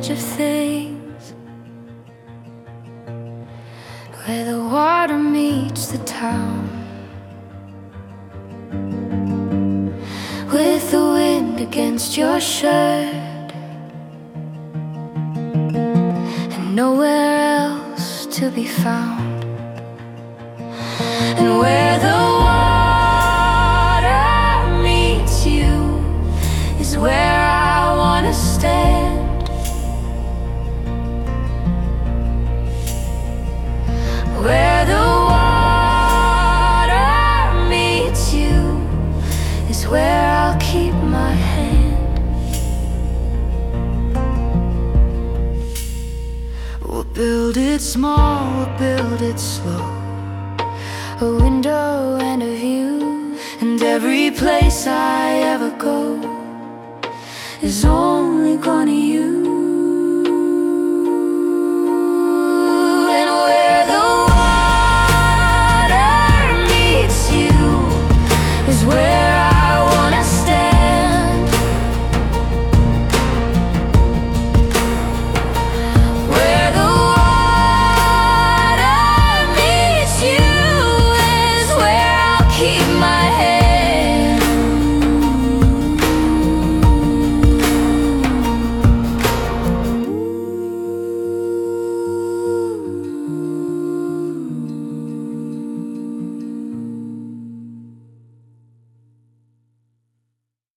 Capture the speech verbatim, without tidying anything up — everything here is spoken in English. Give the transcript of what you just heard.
edge of things, where the water meets the town, with the wind against your shirt, and nowhere else to be found. And where the water meets you is where I wanna stand. Where the water meets you is where I'll keep my hand. We'll build it small, we'll build it slow, a window and a view, and every place I ever go is only gonna use